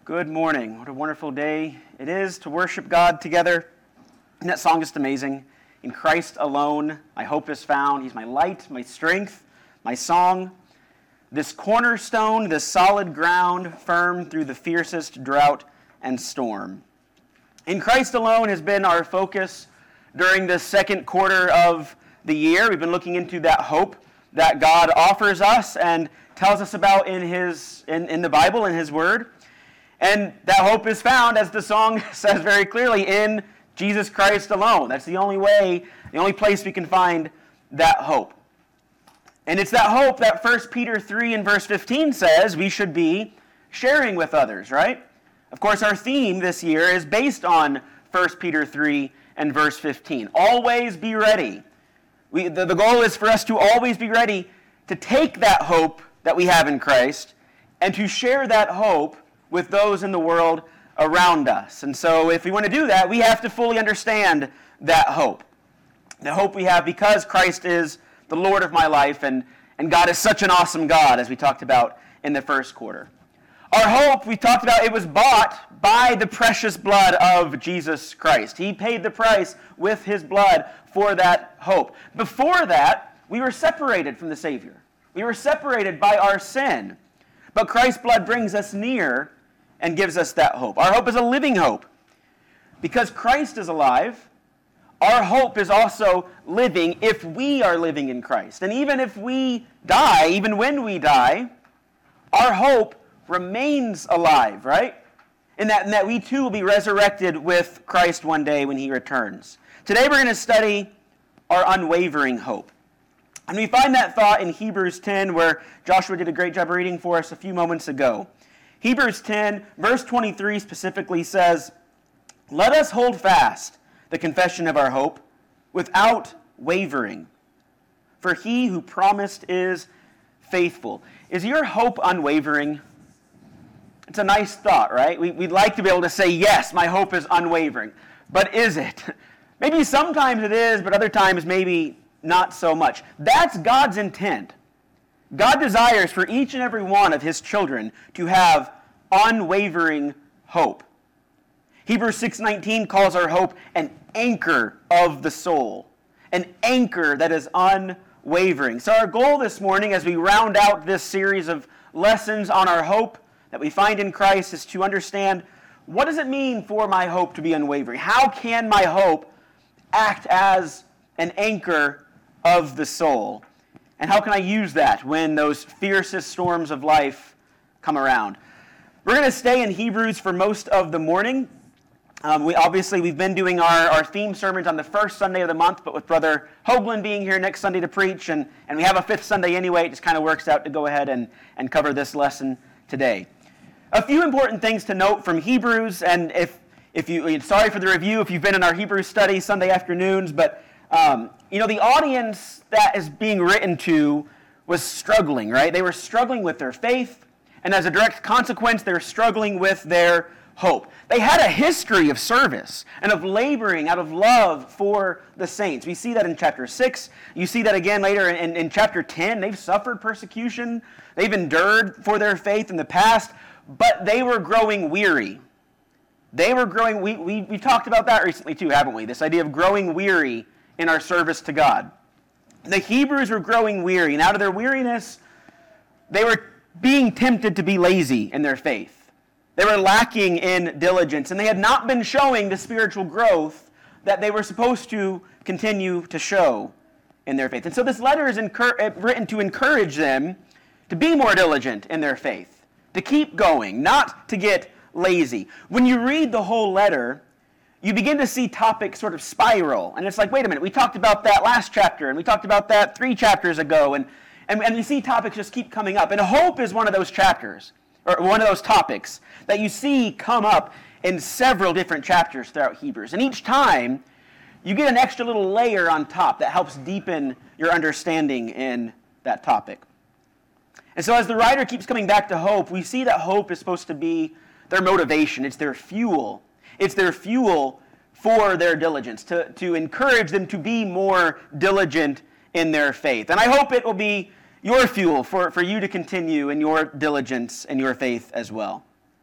Good morning. What a wonderful day it is to worship God together. And that song is just amazing. In Christ alone, my hope is found. He's my light, my strength, my song. This cornerstone, this solid ground, firm through the fiercest drought and storm. In Christ alone has been our focus during this second quarter of the year. We've been looking into that hope that God offers us and tells us about in the Bible, in His Word. And that hope is found, as the song says very clearly, in Jesus Christ alone. That's the only way, the only place we can find that hope. And it's that hope that 1 Peter 3 and verse 15 says we should be sharing with others, right? Of course, our theme this year is based on 1 Peter 3 and verse 15. Always be ready. The goal is for us to always be ready to take that hope that we have in Christ and to share that hope with those in the world around us. And so if we want to do that, we have to fully understand that hope. The hope we have because Christ is the Lord of my life and God is such an awesome God, as we talked about in the first quarter. Our hope, we talked about, it was bought by the precious blood of Jesus Christ. He paid the price with His blood for that hope. Before that, we were separated from the Savior. We were separated by our sin. But Christ's blood brings us near and gives us that hope. Our hope is a living hope. Because Christ is alive, our hope is also living if we are living in Christ. And even if we die, even when we die, our hope remains alive, right? In that we too will be resurrected with Christ one day when He returns. Today we're going to study our unwavering hope. And we find that thought in Hebrews 10, where Joshua did a great job reading for us a few moments ago. Hebrews 10, verse 23 specifically says, "Let us hold fast the confession of our hope without wavering, for He who promised is faithful." Is your hope unwavering? It's a nice thought, right? We'd like to be able to say, yes, my hope is unwavering. But is it? Maybe sometimes it is, but other times maybe not so much. That's God's intent. God desires for each and every one of His children to have unwavering hope. Hebrews 6:19 calls our hope an anchor of the soul, an anchor that is unwavering. So our goal this morning, as we round out this series of lessons on our hope that we find in Christ, is to understand, what does it mean for my hope to be unwavering? How can my hope act as an anchor of the soul? And how can I use that when those fiercest storms of life come around? We're going to stay in Hebrews for most of the morning. We've been doing our theme sermons on the first Sunday of the month, but with Brother Hoagland being here next Sunday to preach, and we have a fifth Sunday anyway, it just kind of works out to go ahead and cover this lesson today. A few important things to note from Hebrews, and sorry for the review if you've been in our Hebrews study Sunday afternoons, but the audience that is being written to was struggling, right? They were struggling with their faith, and as a direct consequence, they were struggling with their hope. They had a history of service and of laboring out of love for the saints. We see that in chapter 6. You see that again later in chapter 10. They've suffered persecution. They've endured for their faith in the past, but they were growing weary. They were growing, we talked about that recently too, haven't we? This idea of growing weary in our service to God. The Hebrews were growing weary, and out of their weariness, they were being tempted to be lazy in their faith. They were lacking in diligence, and they had not been showing the spiritual growth that they were supposed to continue to show in their faith. And so this letter is written to encourage them to be more diligent in their faith, to keep going, not to get lazy. When you read the whole letter, you begin to see topics sort of spiral. And it's like, wait a minute, we talked about that last chapter, and we talked about that 3 chapters ago, and you see topics just keep coming up. And hope is one of those chapters, or one of those topics that you see come up in several different chapters throughout Hebrews. And each time, you get an extra little layer on top that helps deepen your understanding in that topic. And so as the writer keeps coming back to hope, we see that hope is supposed to be their motivation. It's their fuel. It's their fuel for their diligence, to encourage them to be more diligent in their faith. And I hope it will be your fuel for you to continue in your diligence and your faith as well.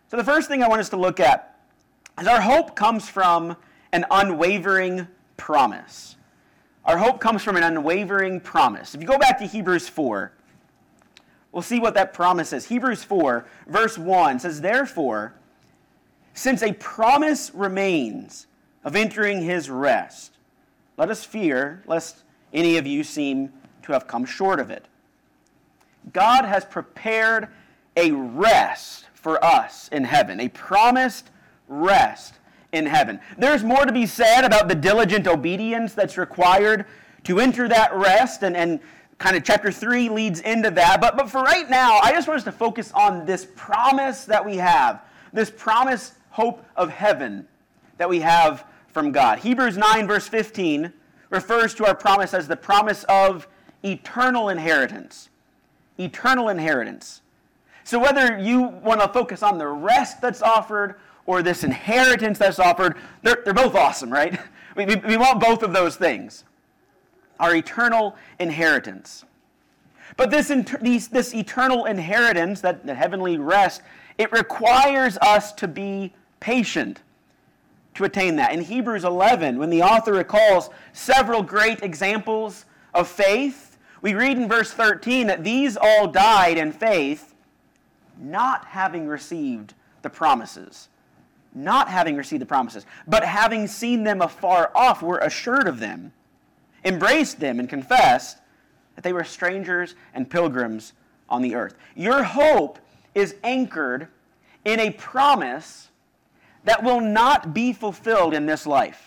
So the first thing I want us to look at is our hope comes from an unwavering promise. Our hope comes from an unwavering promise. If you go back to Hebrews 4, we'll see what that promise is. Hebrews 4, verse 1 says, "Therefore, since a promise remains of entering his rest, let us fear lest any of you seem to have come short of it." God has prepared a rest for us in heaven, a promised rest in heaven. There's more to be said about the diligent obedience that's required to enter that rest, and kind of chapter 3 leads into that. But for right now, I just want us to focus on this promise that we have, this promise hope of heaven that we have from God. Hebrews 9, verse 15 refers to our promise as the promise of eternal inheritance. Eternal inheritance. So whether you want to focus on the rest that's offered or this inheritance that's offered, they're both awesome, right? We want both of those things. Our eternal inheritance. But this eternal inheritance, that heavenly rest, it requires us to be patient to attain that. In Hebrews 11, when the author recalls several great examples of faith, we read in verse 13 that these all died in faith, not having received the promises. Not having received the promises, but having seen them afar off, were assured of them, embraced them, and confessed that they were strangers and pilgrims on the earth. Your hope is anchored in a promise that will not be fulfilled in this life.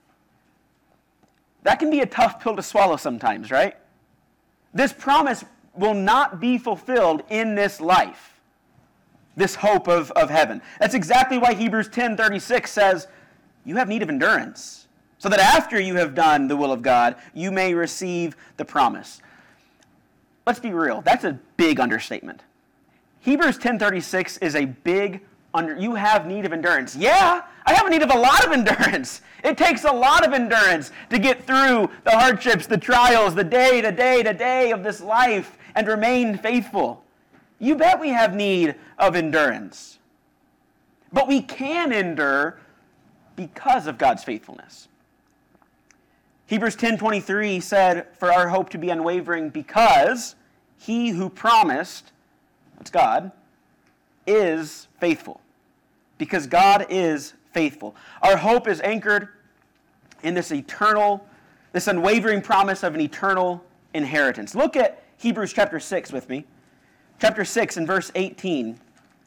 That can be a tough pill to swallow sometimes, right? This promise will not be fulfilled in this life. This hope of heaven. That's exactly why Hebrews 10:36 says, you have need of endurance, so that after you have done the will of God, you may receive the promise. Let's be real, that's a big understatement. Hebrews 10:36 is a big you have need of endurance. Yeah, I have a need of a lot of endurance. It takes a lot of endurance to get through the hardships, the trials, the day to day to day of this life and remain faithful. You bet we have need of endurance. But we can endure because of God's faithfulness. Hebrews 10:23 said, "For our hope to be unwavering because he who promised," that's God, "is faithful." Because God is faithful. Our hope is anchored in this unwavering promise of an eternal inheritance. Look at Hebrews chapter 6 with me. Chapter 6 and verse 18.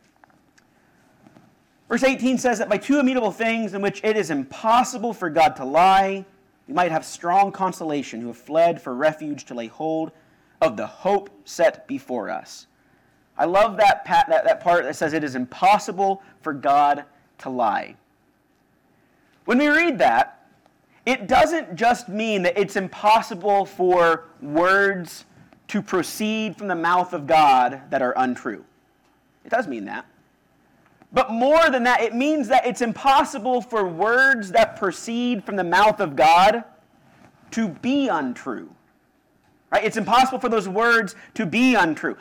Verse 18 says that by two immutable things in which it is impossible for God to lie, we might have strong consolation who have fled for refuge to lay hold of the hope set before us. I love that part that says it is impossible for God to lie. When we read that, it doesn't just mean that it's impossible for words to proceed from the mouth of God that are untrue. It does mean that. But more than that, it means that it's impossible for words that proceed from the mouth of God to be untrue. Right? It's impossible for those words to be untrue.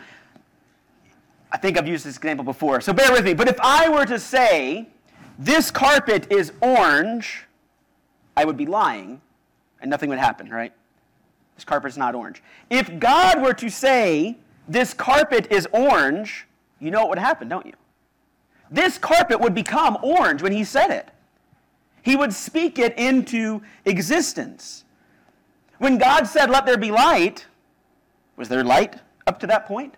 I think I've used this example before, so bear with me. But if I were to say, this carpet is orange, I would be lying, and nothing would happen, right? This carpet's not orange. If God were to say, this carpet is orange, you know what would happen, don't you? This carpet would become orange when he said it. He would speak it into existence. When God said, let there be light, was there light up to that point?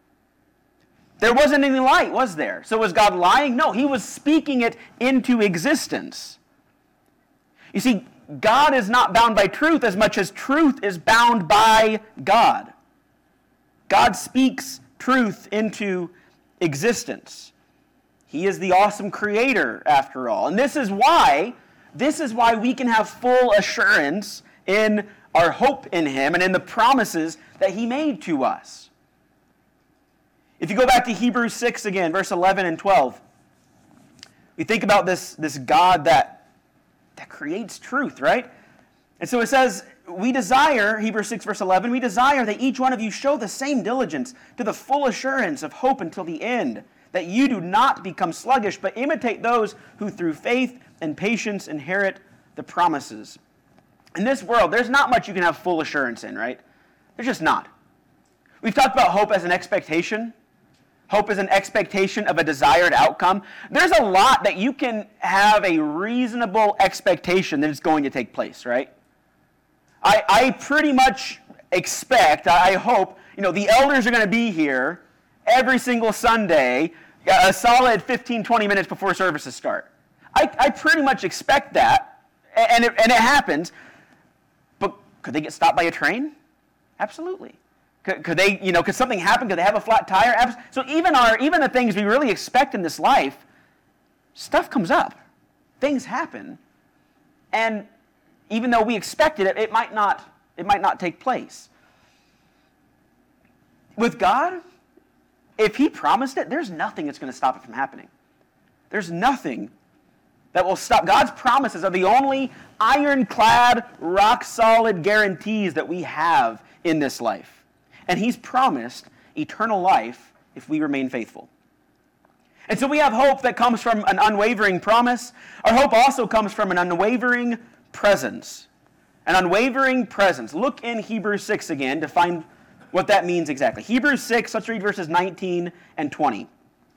There wasn't any light, was there? So was God lying? No, he was speaking it into existence. You see, God is not bound by truth as much as truth is bound by God. God speaks truth into existence. He is the awesome creator, after all. And this is why we can have full assurance in our hope in him and in the promises that he made to us. If you go back to Hebrews 6 again, verse 11 and 12, we think about this God that creates truth, right? And so it says, we desire, Hebrews 6 verse 11, we desire that each one of you show the same diligence to the full assurance of hope until the end, that you do not become sluggish, but imitate those who through faith and patience inherit the promises. In this world, there's not much you can have full assurance in, right? There's just not. We've talked about hope as an expectation. Hope is an expectation of a desired outcome. There's a lot that you can have a reasonable expectation that it's going to take place, right? I pretty much expect, I hope, the elders are going to be here every single Sunday, a solid 15, 20 minutes before services start. I pretty much expect that, and it happens. But could they get stopped by a train? Absolutely. Could they, could something happen? Could they have a flat tire? So even the things we really expect in this life, stuff comes up. Things happen. And even though we expected it, it might not take place. With God, if he promised it, there's nothing that's going to stop it from happening. There's nothing that will stop. God's promises are the only ironclad, rock-solid guarantees that we have in this life. And he's promised eternal life if we remain faithful. And so we have hope that comes from an unwavering promise. Our hope also comes from an unwavering presence. An unwavering presence. Look in Hebrews 6 again to find what that means exactly. Hebrews 6, let's read verses 19 and 20.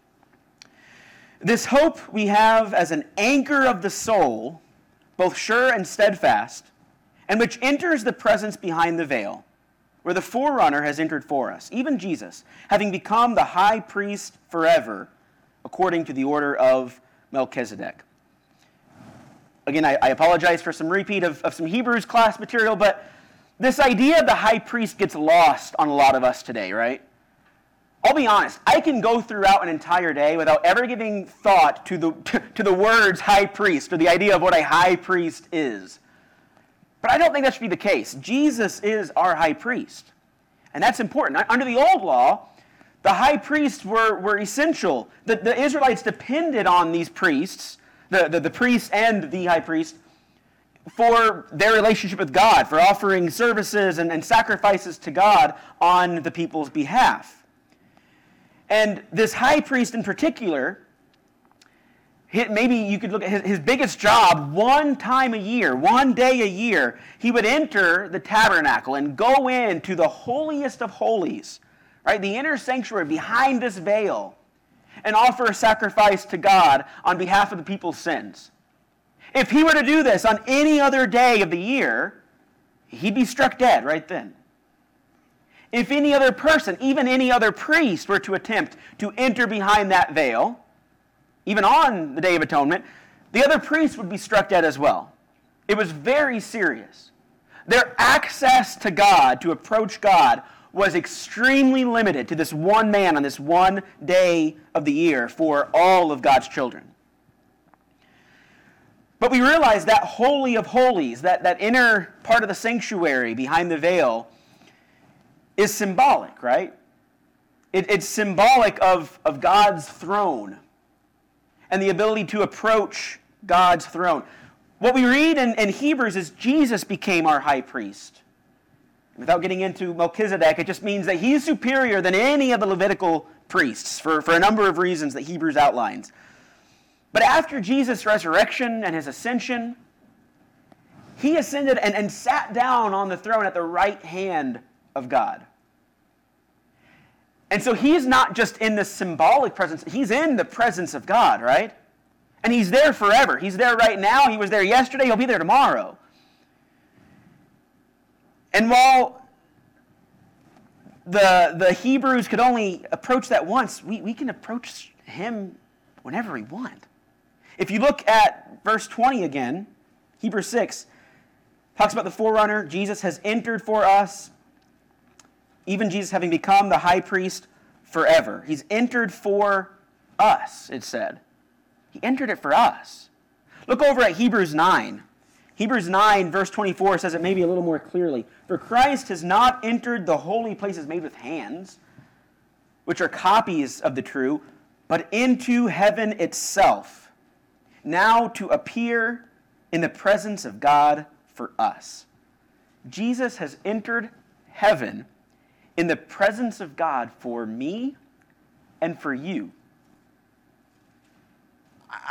This hope we have as an anchor of the soul, both sure and steadfast, and which enters the presence behind the veil, where the forerunner has entered for us, even Jesus, having become the high priest forever, according to the order of Melchizedek. Again, I apologize for some repeat of some Hebrews class material, but this idea of the high priest gets lost on a lot of us today, right? I'll be honest, I can go throughout an entire day without ever giving thought to the words high priest or the idea of what a high priest is. But I don't think that should be the case. Jesus is our high priest. And that's important. Under the old law, the high priests were essential. The Israelites depended on these priests, the priest and the high priest, for their relationship with God, for offering services and sacrifices to God on the people's behalf. And this high priest in particular, maybe you could look at his biggest job one time a year, one day a year, he would enter the tabernacle and go into the holiest of holies, right, the inner sanctuary behind this veil, and offer a sacrifice to God on behalf of the people's sins. If he were to do this on any other day of the year, he'd be struck dead right then. If any other person, even any other priest, were to attempt to enter behind that veil, even on the Day of Atonement, the other priests would be struck dead as well. It was very serious. Their access to God, to approach God, was extremely limited to this one man on this one day of the year for all of God's children. But we realize that Holy of Holies, that inner part of the sanctuary behind the veil, is symbolic, right? It's symbolic of God's throne and the ability to approach God's throne. What we read in Hebrews is Jesus became our high priest. Without getting into Melchizedek, it just means that he's superior than any of the Levitical priests for a number of reasons that Hebrews outlines. But after Jesus' resurrection and his ascension, he ascended and sat down on the throne at the right hand of God. And so he's not just in the symbolic presence, he's in the presence of God, right? And he's there forever. He's there right now. He was there yesterday. He'll be there tomorrow. And while the Hebrews could only approach that once, we can approach him whenever we want. If you look at verse 20 again, Hebrews 6, talks about the forerunner. Jesus has entered for us, even Jesus having become the high priest forever. He's entered for us, it said. He entered it for us. Look over at Hebrews 9. Hebrews 9, verse 24 says it maybe a little more clearly. For Christ has not entered the holy places made with hands, which are copies of the true, but into heaven itself, now to appear in the presence of God for us. Jesus has entered heaven in the presence of God for me and for you.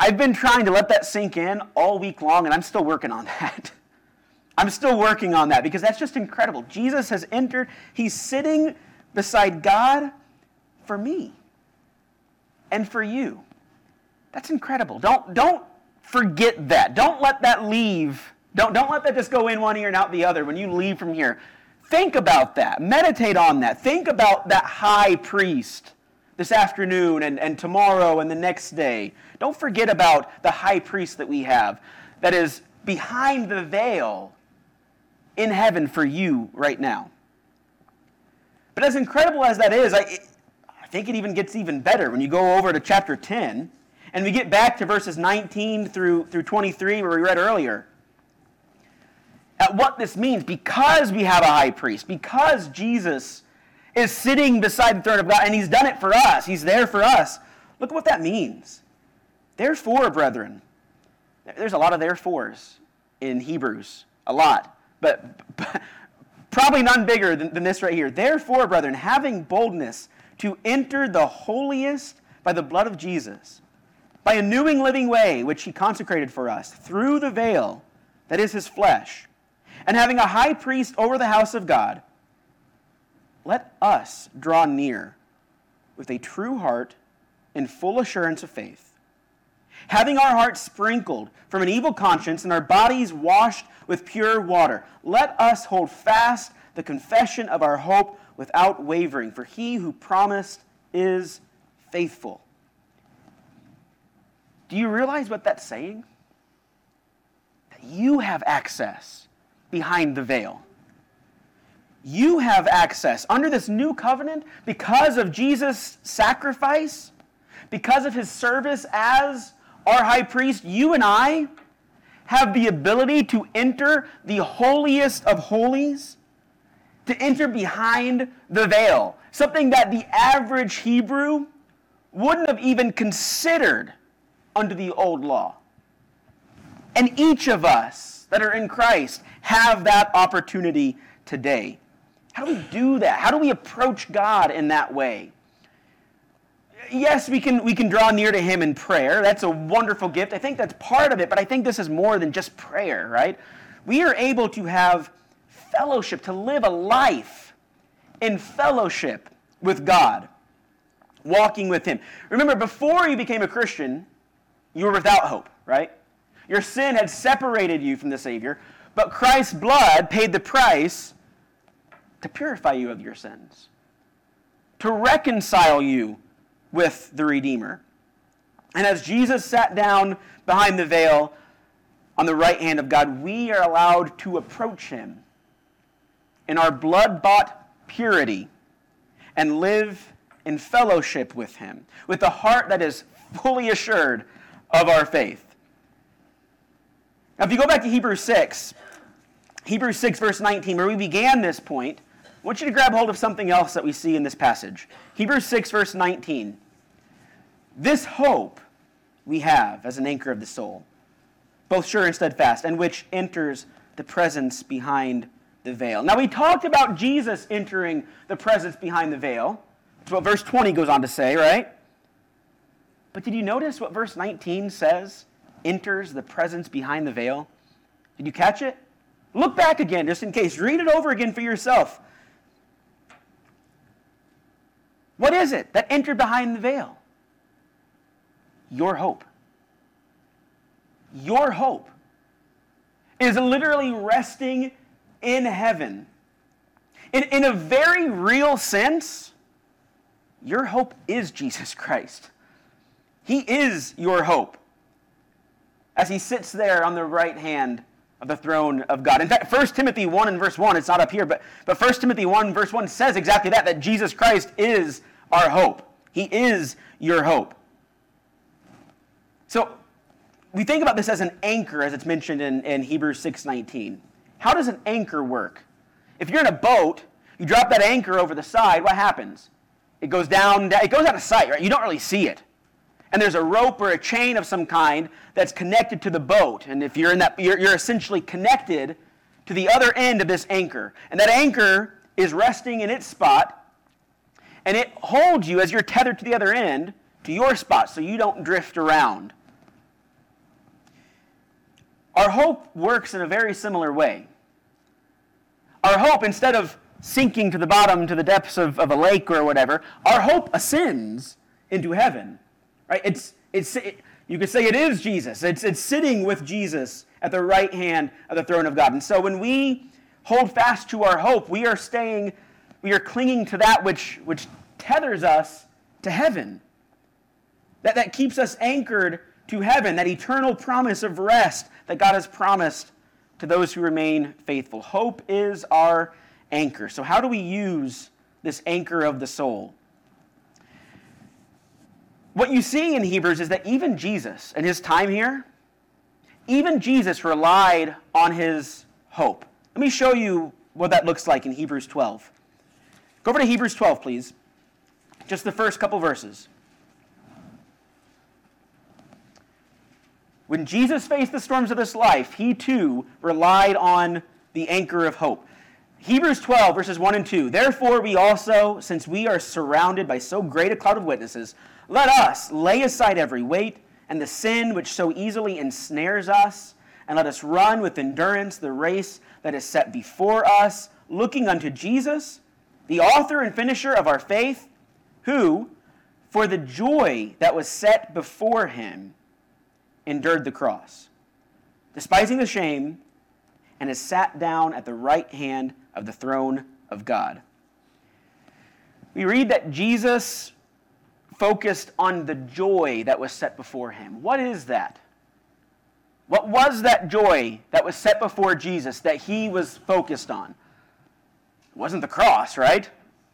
I've been trying to let that sink in all week long, and I'm still working on that. I'm still working on that because that's just incredible. Jesus has entered. He's sitting beside God for me and for you. That's incredible. Don't forget that. Don't let that leave. Don't let that just go in one ear and out the other when you leave from here. Think about that. Meditate on that. Think about that high priest this afternoon and tomorrow and the next day. Don't forget about the high priest that we have that is behind the veil in heaven for you right now. But as incredible as that is, I think it even gets even better when you go over to chapter 10 and we get back to verses 19 through 23 where we read earlier. At what this means, because we have a high priest, because Jesus is sitting beside the throne of God, and he's done it for us, he's there for us. Look at what that means. Therefore, brethren, there's a lot of therefores in Hebrews, a lot, but probably none bigger than this right here. Therefore, brethren, having boldness to enter the holiest by the blood of Jesus, by a new and living way which he consecrated for us, through the veil that is his flesh, and having a high priest over the house of God, let us draw near with a true heart in full assurance of faith, having our hearts sprinkled from an evil conscience and our bodies washed with pure water. Let us hold fast the confession of our hope without wavering, for he who promised is faithful. Do you realize what that's saying? That you have access behind the veil. You have access under this new covenant because of Jesus' sacrifice, because of his service as our high priest. You and I have the ability to enter the holiest of holies, to enter behind the veil, something that the average Hebrew wouldn't have even considered under the old law. And each of us that are in Christ have that opportunity today. How do we do that? How do we approach God in that way? Yes, we can draw near to him in prayer. That's a wonderful gift. I think that's part of it, but I think this is more than just prayer, right? We are able to have fellowship, to live a life in fellowship with God, walking with him. Remember, before you became a Christian, you were without hope, right? Your sin had separated you from the Savior, but Christ's blood paid the price to purify you of your sins, to reconcile you with the Redeemer. And as Jesus sat down behind the veil on the right hand of God, we are allowed to approach him in our blood-bought purity and live in fellowship with him, with a heart that is fully assured of our faith. Now, if you go back to Hebrews 6 verse 19, where we began this point, I want you to grab hold of something else that we see in this passage. Hebrews 6 verse 19. This hope we have as an anchor of the soul, both sure and steadfast, and which enters the presence behind the veil. Now, we talked about Jesus entering the presence behind the veil. That's what verse 20 goes on to say, right? But did you notice what verse 19 says? Enters the presence behind the veil. Did you catch it? Look back again, just in case. Read it over again for yourself. What is it that entered behind the veil? Your hope. Your hope is literally resting in heaven. In a very real sense, your hope is Jesus Christ. He is your hope as he sits there on the right hand of the throne of God. In fact, 1 Timothy 1 and verse 1, it's not up here, but 1 Timothy 1 verse 1 says exactly that Jesus Christ is our hope. He is your hope. So we think about this as an anchor, as it's mentioned in Hebrews 6:19. How does an anchor work? If you're in a boat, you drop that anchor over the side, what happens? It goes down, it goes out of sight, right? You don't really see it. And there's a rope or a chain of some kind that's connected to the boat. And if you're in that, you're essentially connected to the other end of this anchor. And that anchor is resting in its spot, and it holds you as you're tethered to the other end to your spot so you don't drift around. our hope works in a very similar way. Our hope, instead of sinking to the bottom, to the depths of a lake or whatever, our hope ascends into heaven. Right? You could say it is Jesus. It's sitting with Jesus at the right hand of the throne of God. And so when we hold fast to our hope, we are clinging to that which tethers us to heaven. That keeps us anchored to heaven, that eternal promise of rest that God has promised to those who remain faithful. Hope is our anchor. So how do we use this anchor of the soul? What you see in Hebrews is that even Jesus, in his time here, even Jesus relied on his hope. Let me show you what that looks like in Hebrews 12. Go over to Hebrews 12, please. Just the first couple verses. When Jesus faced the storms of this life, he too relied on the anchor of hope. Hebrews 12, verses 1 and 2. Therefore we also, since we are surrounded by so great a cloud of witnesses, let us lay aside every weight and the sin which so easily ensnares us, and let us run with endurance the race that is set before us, looking unto Jesus, the author and finisher of our faith, who, for the joy that was set before him, endured the cross, despising the shame, and has sat down at the right hand of the throne of God. We read that Jesus focused on the joy that was set before him. What is that? What was that joy that was set before Jesus that he was focused on? It wasn't the cross, right?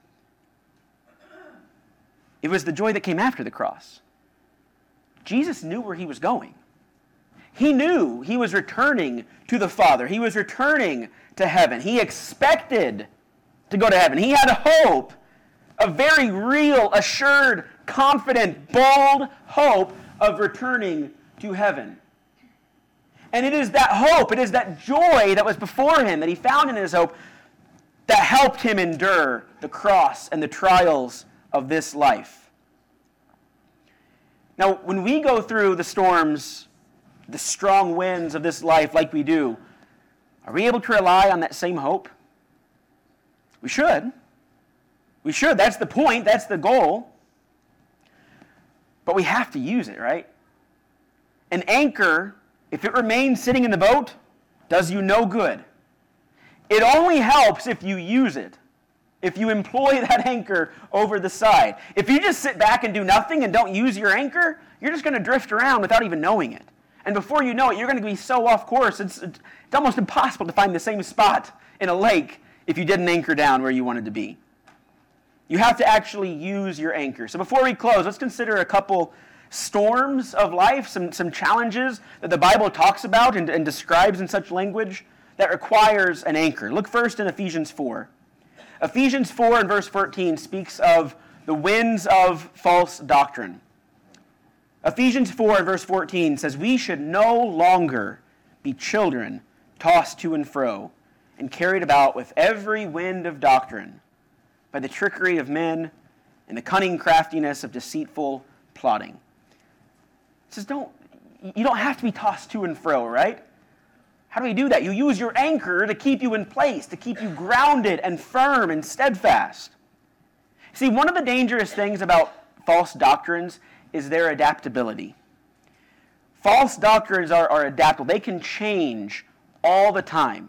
It was the joy that came after the cross. Jesus knew where he was going. He knew he was returning to the Father. He was returning to heaven. He expected to go to heaven. He had a hope, a very real, assured, confident, bold hope of returning to heaven. And it is that hope, it is that joy that was before him, that he found in his hope, that helped him endure the cross and the trials of this life. Now, when we go through the storms, the strong winds of this life like we do, are we able to rely on that same hope? We should. We should. That's the point. That's the goal. But we have to use it, right? An anchor, if it remains sitting in the boat, does you no good. It only helps if you use it, if you employ that anchor over the side. If you just sit back and do nothing and don't use your anchor, you're just going to drift around without even knowing it. And before you know it, you're going to be so off course, it's almost impossible to find the same spot in a lake if you didn't anchor down where you wanted to be. You have to actually use your anchor. So before we close, let's consider a couple storms of life, some challenges that the Bible talks about and describes in such language that requires an anchor. Look first in Ephesians 4. Ephesians 4 and verse 14 speaks of the winds of false doctrine. Ephesians 4 and verse 14 says, we should no longer be children tossed to and fro and carried about with every wind of doctrine by the trickery of men and the cunning craftiness of deceitful plotting. It says, you don't have to be tossed to and fro, right? How do we do that? You use your anchor to keep you in place, to keep you grounded and firm and steadfast. See, one of the dangerous things about false doctrines is their adaptability. False doctrines are adaptable. They can change all the time.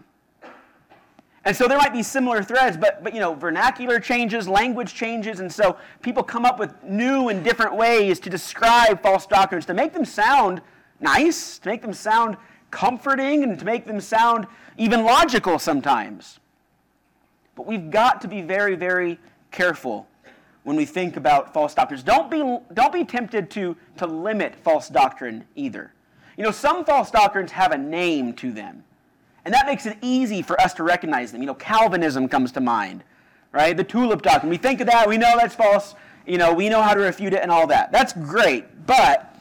And so there might be similar threads, but vernacular changes, language changes, and so people come up with new and different ways to describe false doctrines, to make them sound nice, to make them sound comforting, and to make them sound even logical sometimes. But we've got to be very, very careful when we think about false doctrines. Don't be tempted to limit false doctrine either. Some false doctrines have a name to them. And that makes it easy for us to recognize them. Calvinism comes to mind, right? The tulip doctrine. We think of that, we know that's false, we know how to refute it and all that. That's great, but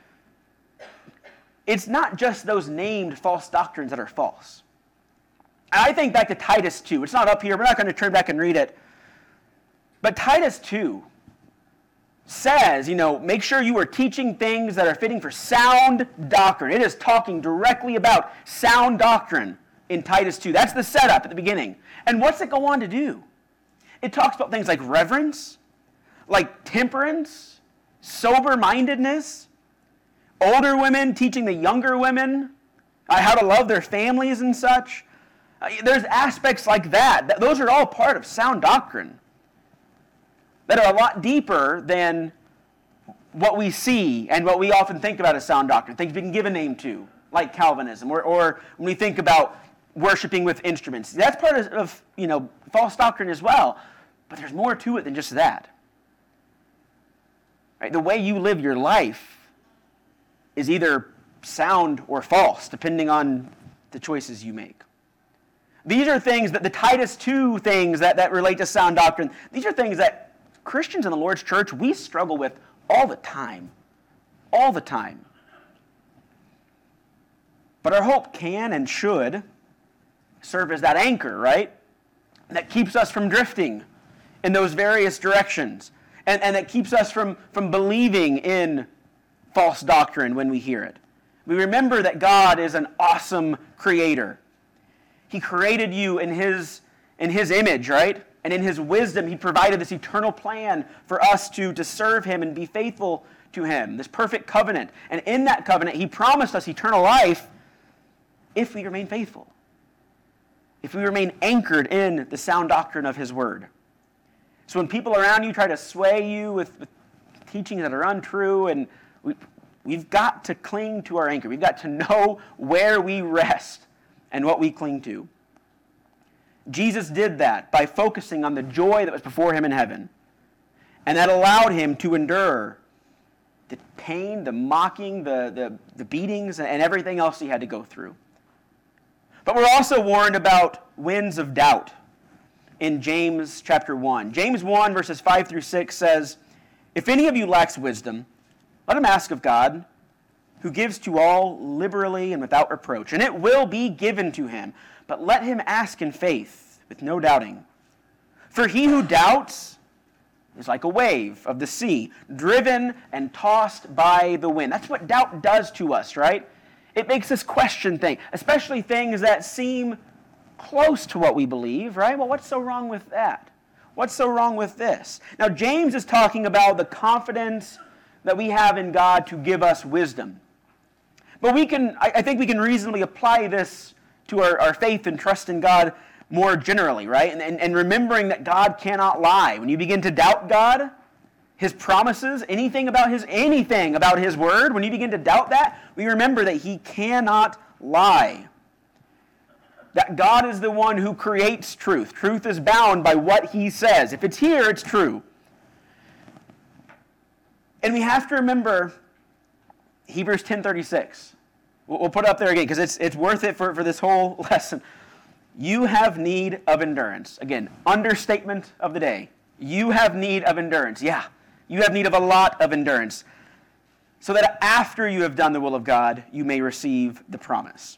it's not just those named false doctrines that are false. And I think back to Titus 2. It's not up here. We're not going to turn back and read it. But Titus 2 says, make sure you are teaching things that are fitting for sound doctrine. It is talking directly about sound doctrine in Titus 2. That's the setup at the beginning. And what's it go on to do? It talks about things like reverence, like temperance, sober-mindedness, older women teaching the younger women how to love their families and such. There's aspects like that. Those are all part of sound doctrine that are a lot deeper than what we see and what we often think about as sound doctrine, things we can give a name to, like Calvinism, or when we think about worshiping with instruments. That's part of false doctrine as well, but there's more to it than just that. Right? The way you live your life is either sound or false, depending on the choices you make. These are things that the Titus 2 things that relate to sound doctrine, these are things that Christians in the Lord's church, we struggle with all the time. All the time. But our hope can and should serve as that anchor, right? That keeps us from drifting in those various directions. And that keeps us from believing in false doctrine when we hear it. We remember that God is an awesome creator. He created you in His image, right? And in His wisdom, He provided this eternal plan for us to serve Him and be faithful to Him, this perfect covenant. And in that covenant, He promised us eternal life if we remain faithful, if we remain anchored in the sound doctrine of His Word. So when people around you try to sway you with teachings that are untrue, and we've got to cling to our anchor. We've got to know where we rest and what we cling to. Jesus did that by focusing on the joy that was before Him in heaven. And that allowed Him to endure the pain, the mocking, the beatings, and everything else He had to go through. But we're also warned about winds of doubt in James chapter 1. James 1 verses 5 through 6 says, "If any of you lacks wisdom, let him ask of God, who gives to all liberally and without reproach, and it will be given to him. But let him ask in faith, with no doubting. For he who doubts is like a wave of the sea, driven and tossed by the wind." That's what doubt does to us, right? It makes us question things, especially things that seem close to what we believe, right? Well, what's so wrong with that? What's so wrong with this? Now, James is talking about the confidence that we have in God to give us wisdom. But I think we can reasonably apply this to our faith and trust in God more generally, right? And remembering that God cannot lie. When you begin to doubt God, His promises, anything about His Word, when you begin to doubt that, we remember that He cannot lie. That God is the one who creates truth. Truth is bound by what He says. If it's here, it's true. And we have to remember Hebrews 10:36. We'll put it up there again because it's worth it for this whole lesson. You have need of endurance. Again, understatement of the day. You have need of endurance. Yeah, you have need of a lot of endurance. So that after you have done the will of God, you may receive the promise.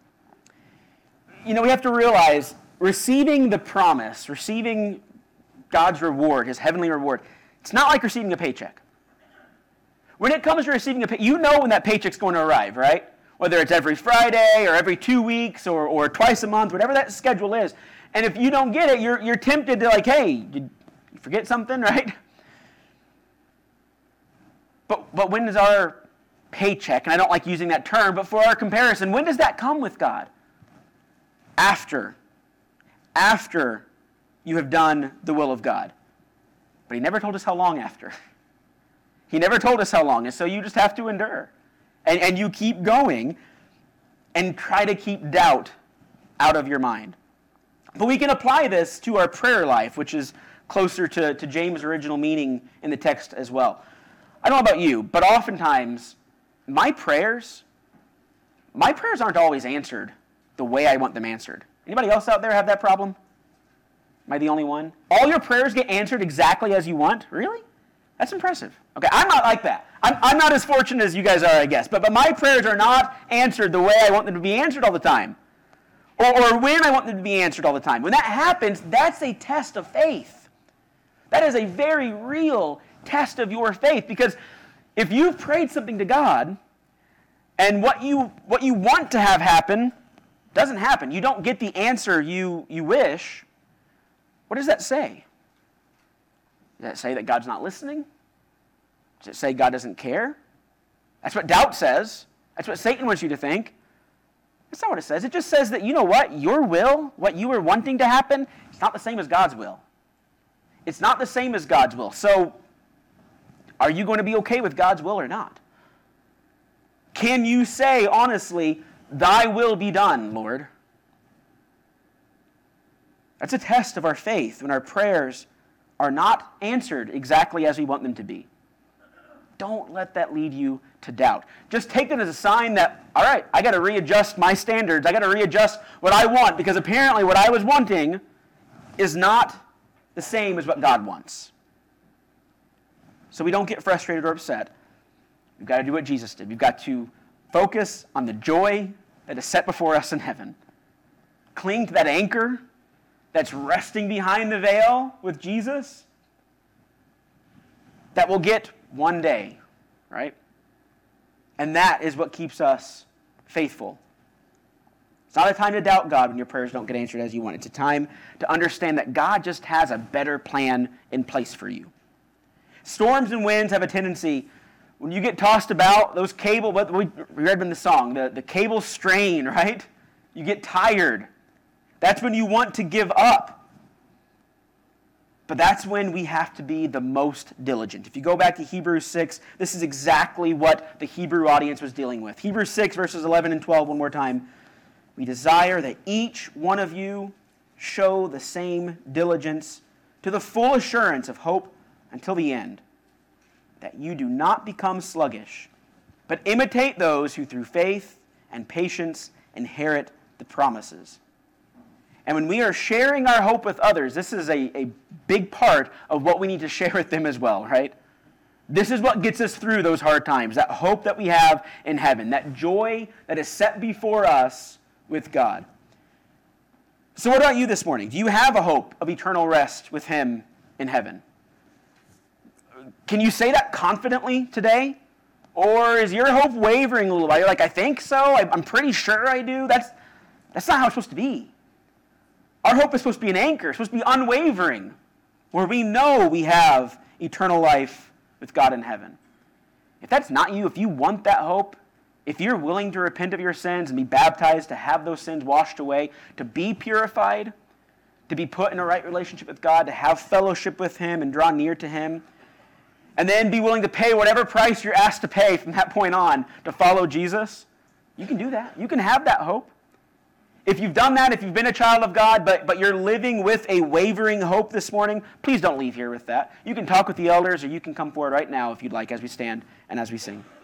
We have to realize receiving the promise, receiving God's reward, His heavenly reward, it's not like receiving a paycheck. When it comes to receiving a paycheck, you know when that paycheck's going to arrive, right? Whether it's every Friday or every 2 weeks or twice a month, whatever that schedule is. And if you don't get it, you're tempted to hey, did you forget something, right? But when does our paycheck, and I don't like using that term, but for our comparison, when does that come with God? After you have done the will of God. But He never told us how long after. He never told us how long, and so you just have to endure. And you keep going and try to keep doubt out of your mind. But we can apply this to our prayer life, which is closer to James' original meaning in the text as well. I don't know about you, but oftentimes my prayers aren't always answered the way I want them answered. Anybody else out there have that problem? Am I the only one? All your prayers get answered exactly as you want? Really? That's impressive. Okay, I'm not like that. I'm not as fortunate as you guys are, I guess. But my prayers are not answered the way I want them to be answered all the time. Or when I want them to be answered all the time. When that happens, that's a test of faith. That is a very real test of your faith. Because if you've prayed something to God, and what you want to have happen doesn't happen, you don't get the answer you wish, what does that say? Does that say that God's not listening? Does it say God doesn't care? That's what doubt says. That's what Satan wants you to think. That's not what it says. It just says that, you know what? Your will, what you were wanting to happen, it's not the same as God's will. It's not the same as God's will. So, are you going to be okay with God's will or not? Can you say, honestly, thy will be done, Lord? That's a test of our faith when our prayers are not answered exactly as we want them to be. Don't let that lead you to doubt. Just take it as a sign that, all right, I got to readjust my standards. I got to readjust what I want, because apparently what I was wanting is not the same as what God wants. So we don't get frustrated or upset. We've got to do what Jesus did. We've got to focus on the joy that is set before us in heaven. Cling to that anchor that's resting behind the veil with Jesus that we'll get one day, right? And that is what keeps us faithful. It's not a time to doubt God when your prayers don't get answered as you want. It's a time to understand that God just has a better plan in place for you. Storms and winds have a tendency, when you get tossed about, those cable, what we read in the song, the cables strain, right? You get tired. That's when you want to give up. But that's when we have to be the most diligent. If you go back to Hebrews 6, this is exactly what the Hebrew audience was dealing with. Hebrews 6, verses 11 and 12, one more time. We desire that each one of you show the same diligence to the full assurance of hope until the end, that you do not become sluggish, but imitate those who through faith and patience inherit the promises. And when we are sharing our hope with others, this is a big part of what we need to share with them as well, right? This is what gets us through those hard times, that hope that we have in heaven, that joy that is set before us with God. So what about you this morning? Do you have a hope of eternal rest with Him in heaven? Can you say that confidently today? Or is your hope wavering a little bit? You're like, I think so. I'm pretty sure I do. That's not how it's supposed to be. Our hope is supposed to be an anchor. It's supposed to be unwavering, where we know we have eternal life with God in heaven. If that's not you, if you want that hope, if you're willing to repent of your sins and be baptized to have those sins washed away, to be purified, to be put in a right relationship with God, to have fellowship with Him and draw near to Him, and then be willing to pay whatever price you're asked to pay from that point on to follow Jesus, you can do that. You can have that hope. If you've done that, if you've been a child of God, but you're living with a wavering hope this morning, please don't leave here with that. You can talk with the elders, or you can come forward right now if you'd like as we stand and as we sing.